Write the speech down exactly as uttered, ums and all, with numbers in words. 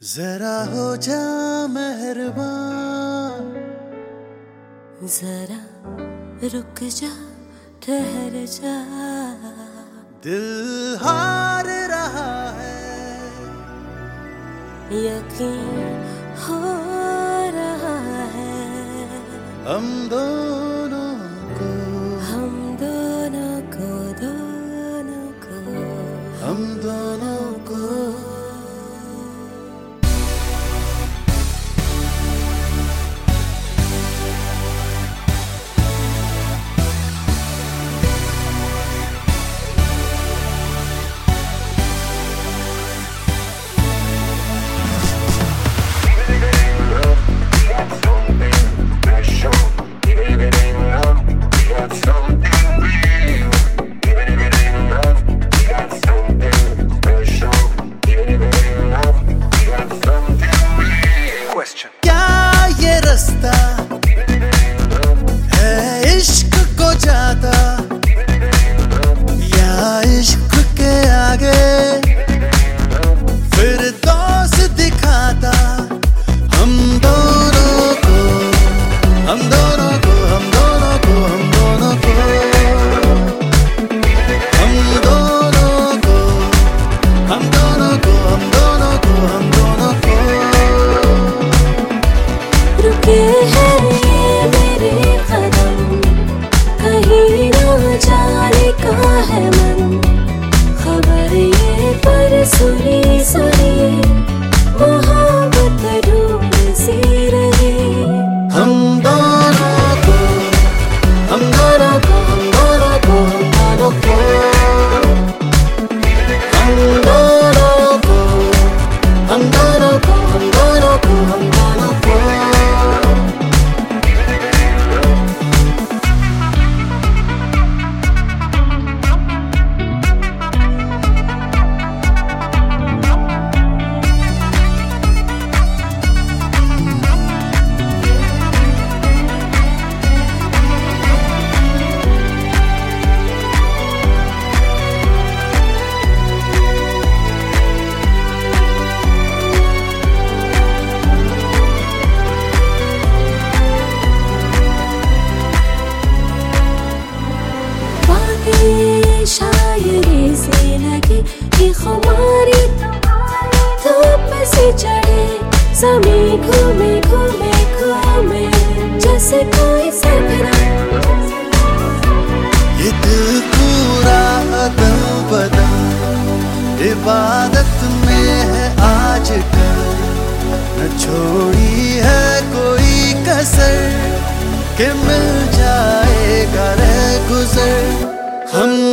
जरा हो जा मेहरबान, जरा रुक जा, ठहर जा, दिल हार रहा है, यकीन हो रहा है, हम दोनों को, हम दोनों को, दोनों को, हम दोनों को। क्या ये रास्ता है इश्क को जाता, या इश्क के आगे फिर दोस्त दिखाता, हम दोनों को, हम दोनों को, हम दोनों को, हम दोनों को, हम दोनों को, हम दोनों को, हम दोनों को, हम दोनों को। रुके हैं ये मेरे कदम, कहीं ना जाने का है मन, खबर ये पर सुनी सुनी मोहब्बत ढूंढ सी रही, हम दोनों को, हम दोनों को, हम दोनों को, हम दोनों को, हम दोनों को, हम दोनों को, हम दोनों को, हम दोनों को। शायरी से लगे कि खुमारी धूप से चढ़े, ज़मीं घूमे घूमे घूमे जैसे कोई सपना, ये दिल पूरा अदल बदल इबादत में है आज कल, न छोड़ी है कोई कसर कि मिल जाएगा रह गुजर, हम